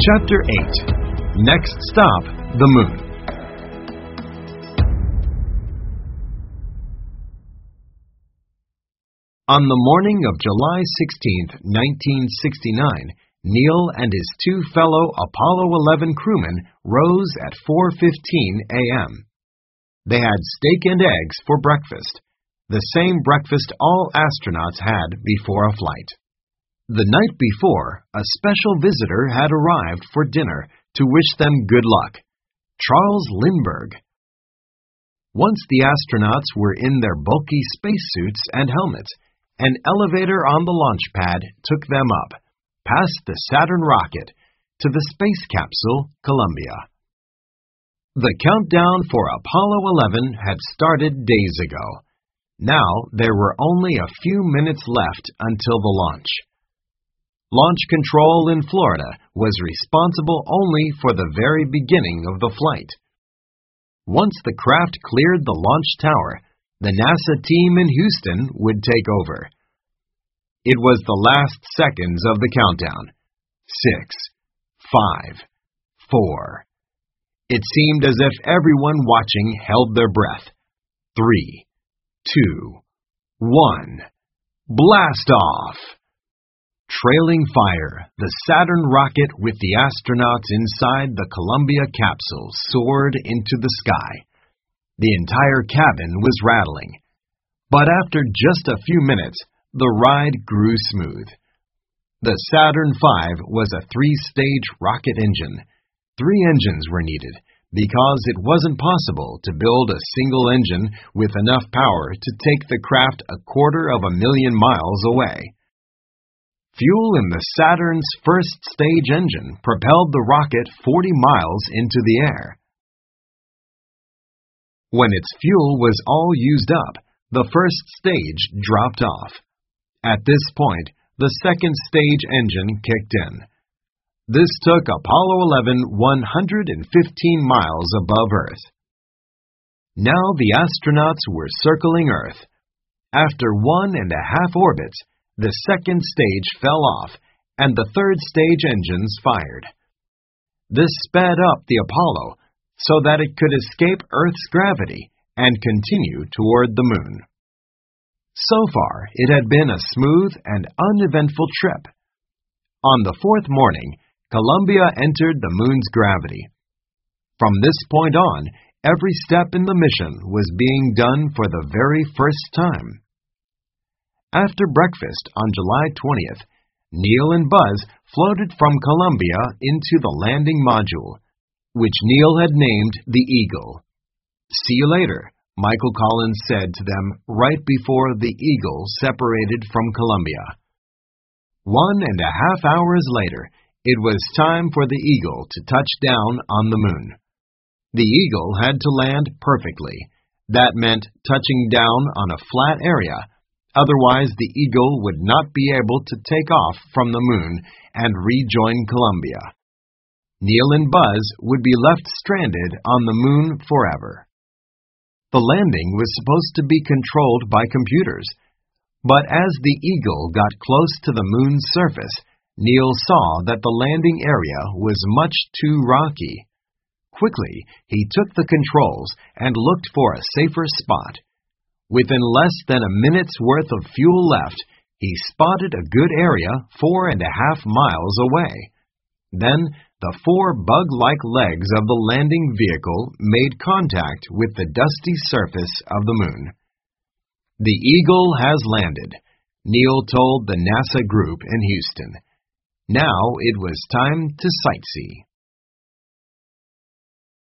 Chapter 8. Next Stop, the Moon. On the morning of July 16, 1969, Neil and his two fellow Apollo 11 crewmen rose at 4:15 a.m. They had steak and eggs for breakfast, the same breakfast all astronauts had before a flight. The night before, a special visitor had arrived for dinner to wish them good luck, Charles Lindbergh. Once the astronauts were in their bulky spacesuits and helmets, an elevator on the launch pad took them up, past the Saturn rocket, to the space capsule Columbia. The countdown for Apollo 11 had started days ago. Now there were only a few minutes left until the launch. Launch Control in Florida was responsible only for the very beginning of the flight. Once the craft cleared the launch tower, the NASA team in Houston would take over. It was the last seconds of the countdown. 6, 5, 4. It seemed as if everyone watching held their breath. 3, 2, 1. Blast off! Trailing fire, the Saturn rocket with the astronauts inside the Columbia capsule soared into the sky. The entire cabin was rattling. But after just a few minutes, the ride grew smooth. The Saturn V was a 3-stage rocket engine. 3 engines were needed because it wasn't possible to build a single engine with enough power to take the craft 250,000 miles away. Fuel in the Saturn's first-stage engine propelled the rocket 40 miles into the air. When its fuel was all used up, the first stage dropped off. At this point, the second-stage engine kicked in. This took Apollo 11 115 miles above Earth. Now the astronauts were circling Earth. After 1.5 orbits, the second stage fell off, and the third stage engines fired. This sped up the Apollo so that it could escape Earth's gravity and continue toward the Moon. So far, it had been a smooth and uneventful trip. On the 4th morning, Columbia entered the Moon's gravity. From this point on, every step in the mission was being done for the very first time. After breakfast on July 20th, Neil and Buzz floated from Columbia into the landing module, which Neil had named the Eagle. "See you later," Michael Collins said to them right before the Eagle separated from Columbia. 1.5 hours later, it was time for the Eagle to touch down on the Moon. The Eagle had to land perfectly. That meant touching down on a flat area. Otherwise, the Eagle would not be able to take off from the Moon and rejoin Columbia. Neil and Buzz would be left stranded on the Moon forever. The landing was supposed to be controlled by computers, but as the Eagle got close to the Moon's surface, Neil saw that the landing area was much too rocky. Quickly, he took the controls and looked for a safer spot. Within less than a minute's worth of fuel left, he spotted a good area 4.5 miles away. Then, the 4 bug-like legs of the landing vehicle made contact with the dusty surface of the Moon. "The Eagle has landed," Neil told the NASA group in Houston. Now it was time to sightsee.